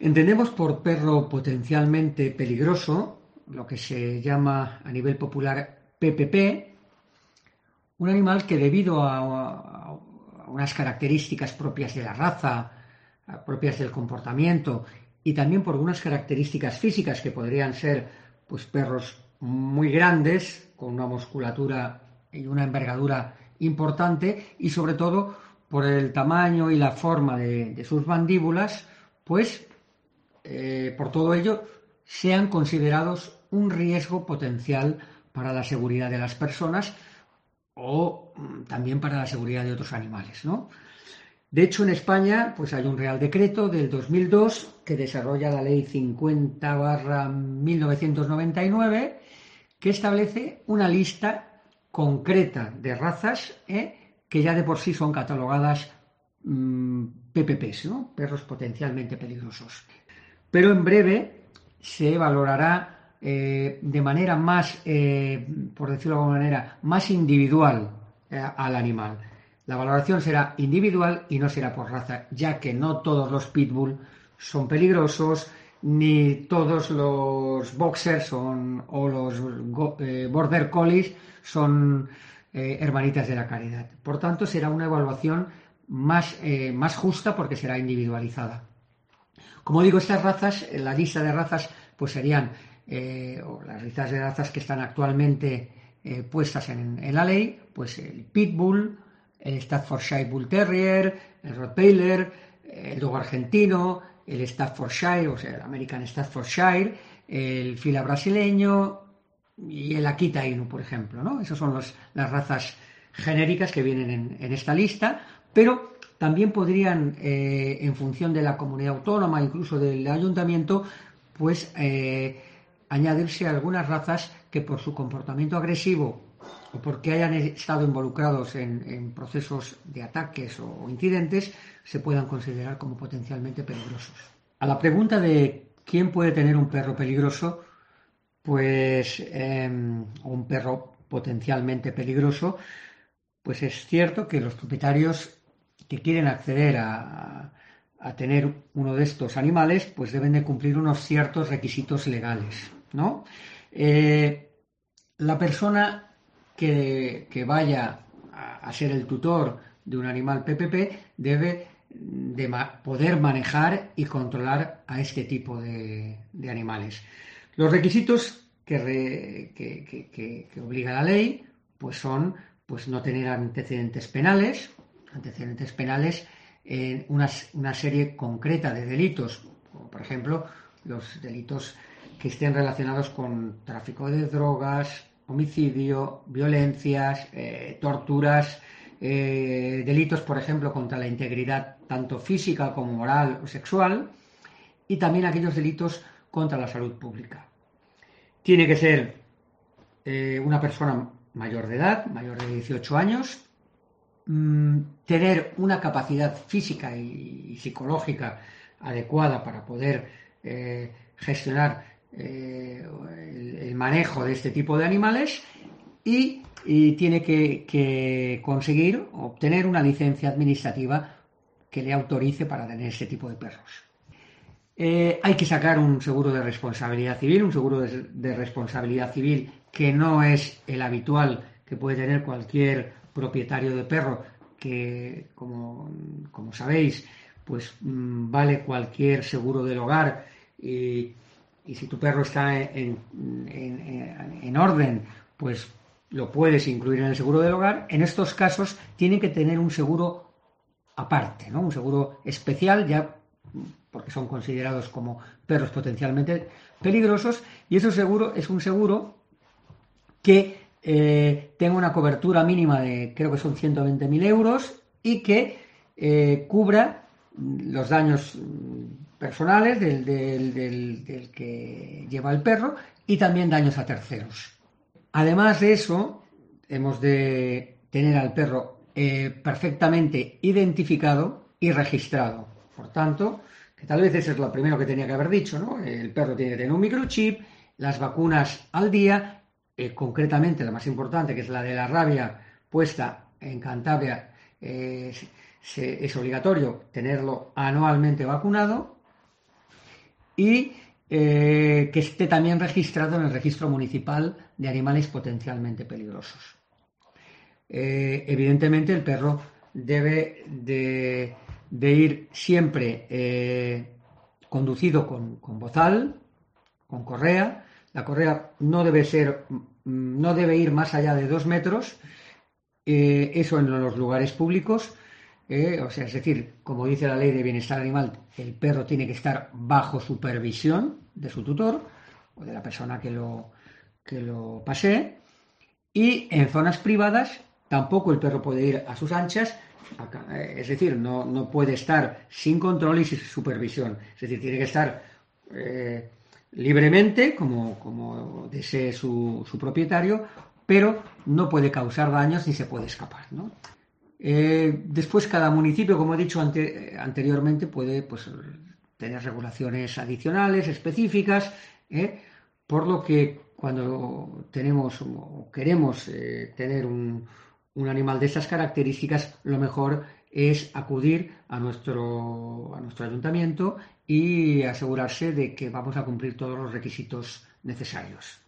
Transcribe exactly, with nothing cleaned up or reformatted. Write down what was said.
Entendemos por perro potencialmente peligroso lo que se llama a nivel popular P P P, un animal que debido a, a unas características propias de la raza, propias del comportamiento y también por unas características físicas que podrían ser pues perros muy grandes, con una musculatura y una envergadura importante y sobre todo por el tamaño y la forma de, de sus mandíbulas, pues eh, por todo ello sean considerados un riesgo potencial para la seguridad de las personas o mm, también para la seguridad de otros animales, ¿no? De hecho, en España pues hay un Real Decreto del dos mil dos que desarrolla la Ley cincuenta barra mil novecientos noventa y nueve que establece una lista concreta de razas ¿eh? que ya de por sí son catalogadas mmm, P P Ps, ¿no? Perros potencialmente peligrosos. Pero en breve se valorará eh, de manera más, eh, por decirlo de alguna manera, más individual eh, al animal. La valoración será individual y no será por raza, ya que no todos los pitbull son peligrosos, ni todos los boxers son, o los go, eh, border collies son eh, hermanitas de la caridad. Por tanto, será una evaluación más, eh, más justa porque será individualizada. Como digo, estas razas, la lista de razas, pues serían eh, o las listas de razas que están actualmente eh, puestas en, en la ley, pues el Pitbull, el Staffordshire Bull Terrier, el Rottweiler, el Dogo argentino, el Staffordshire, o sea, el American Staffordshire, el Fila brasileño y el Akita Inu, por ejemplo, ¿no? Esas son los, las razas genéricas que vienen en, en esta lista, pero también podrían, eh, en función de la comunidad autónoma, incluso del ayuntamiento, pues eh, añadirse algunas razas que por su comportamiento agresivo o porque hayan estado involucrados en, en procesos de ataques o incidentes, se puedan considerar como potencialmente peligrosos. A la pregunta de quién puede tener un perro peligroso, pues eh, un perro potencialmente peligroso, pues es cierto que los propietarios que quieren acceder a, a tener uno de estos animales, pues deben de cumplir unos ciertos requisitos legales, ¿no? Eh, la persona que, que vaya a, a ser el tutor de un animal P P P debe de ma poder manejar y controlar a este tipo de, de animales. Los requisitos que, re, que, que, que, que obliga la ley pues son pues no tener antecedentes penales, antecedentes penales en una, una serie concreta de delitos, como por ejemplo los delitos que estén relacionados con tráfico de drogas, homicidio, violencias, eh, torturas, eh, delitos, por ejemplo, contra la integridad tanto física como moral o sexual, y también aquellos delitos contra la salud pública. Tiene que ser eh, una persona mayor de edad, mayor de dieciocho años, mmm, tener una capacidad física y, y psicológica adecuada para poder eh, gestionar eh, el, el manejo de este tipo de animales y, y tiene que, que conseguir obtener una licencia administrativa que le autorice para tener este tipo de perros. Eh, hay que sacar un seguro de responsabilidad civil, un seguro de, de responsabilidad civil que no es el habitual que puede tener cualquier propietario de perro, que como, como sabéis, pues mmm, vale cualquier seguro del hogar y, y si tu perro está en, en, en, en orden, pues lo puedes incluir en el seguro del hogar. En estos casos tienen que tener un seguro aparte, ¿no? Un seguro especial ya porque son considerados como perros potencialmente peligrosos, y ese seguro es un seguro que eh, tenga una cobertura mínima de, creo que son ciento veinte mil euros, y que eh, cubra los daños personales del, del, del, del que lleva el perro y también daños a terceros. Además de eso, hemos de tener al perro eh, perfectamente identificado y registrado. Por tanto, que tal vez eso es lo primero que tenía que haber dicho, ¿no? El perro tiene que tener un microchip, las vacunas al día, eh, concretamente la más importante, que es la de la rabia puesta en Cantabria, eh, se, es obligatorio tenerlo anualmente vacunado, y eh, que esté también registrado en el registro municipal de animales potencialmente peligrosos. Eh, evidentemente el perro debe de, de ir siempre eh, conducido con, con bozal, con correa. La correa no debe ser, no debe ir más allá de dos metros, eh, eso en los lugares públicos. Eh, o sea, es decir, como dice la ley de bienestar animal, el perro tiene que estar bajo supervisión de su tutor o de la persona que lo, que lo pasee. Y en zonas privadas tampoco el perro puede ir a sus anchas, es decir, no, no puede estar sin control y sin supervisión. Es decir, tiene que estar eh, libremente, como, como desee su, su propietario, pero no puede causar daños ni se puede escapar, ¿no? Eh, después, cada municipio, como he dicho ante, anteriormente, puede pues, tener regulaciones adicionales, específicas, ¿eh? Por lo que cuando tenemos o queremos eh, tener un, un, animal de estas características, lo mejor es acudir a nuestro, a nuestro ayuntamiento y asegurarse de que vamos a cumplir todos los requisitos necesarios.